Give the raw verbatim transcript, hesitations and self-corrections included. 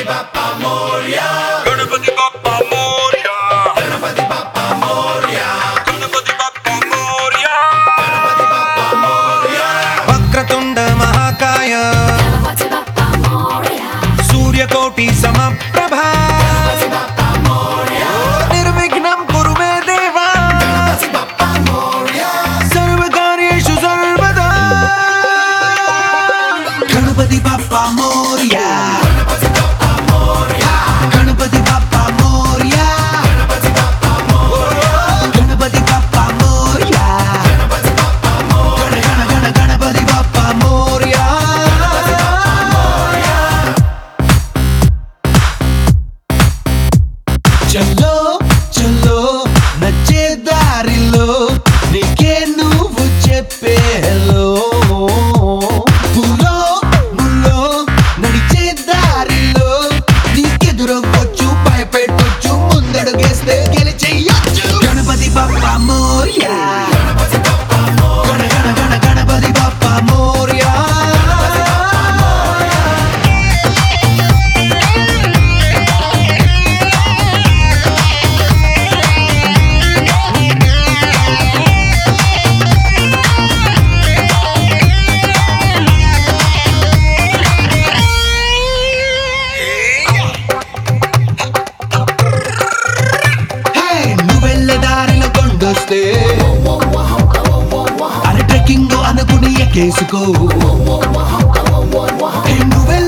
Bappa Moria, Ganapati Bappa Moria, Ganapati Bappa Moria, Ganapati Bappa Moria, Ganapati Bappa Moria, Vakratunda మహాకాయ Ganapati Bappa Moria, సూర్యకోటి సమప్రభా Ganapati Bappa Moria, నిర్విఘ్నం కురు మే దేవా Ganapati Bappa Moria, సర్వకార్యేషు సర్వదా Ganapati Bappa Morya Ganapati Bappa Moria, Ganapati Bappa Morya Ganapati Bappa Moria, Ganapati Bappa Morya Ganapati Bappa Moria, గణ గణ గణ గణపతి బప్పా మోరియా చల్లో చల్లో నచ్చే దారిలో నీకే నువ్వు చెప్పే hello పులో ముల్లో నడిచే దారిలో నీకెదురొచ్చు భయపెట్టొచ్చు ముందడుగేస్తే గెలిచేయొచ్చు Ganapati Bappa Morya Ganapati Bappa Moria, గణ గణ గణ గణపతి బప్పా మోరియా హే నువ్వెళ్ళే దారిలో కొండొస్తే అరే ట్రెక్కింగ్ అనుకుని ఎక్కేసుకో హే నువ్వెళ్ళే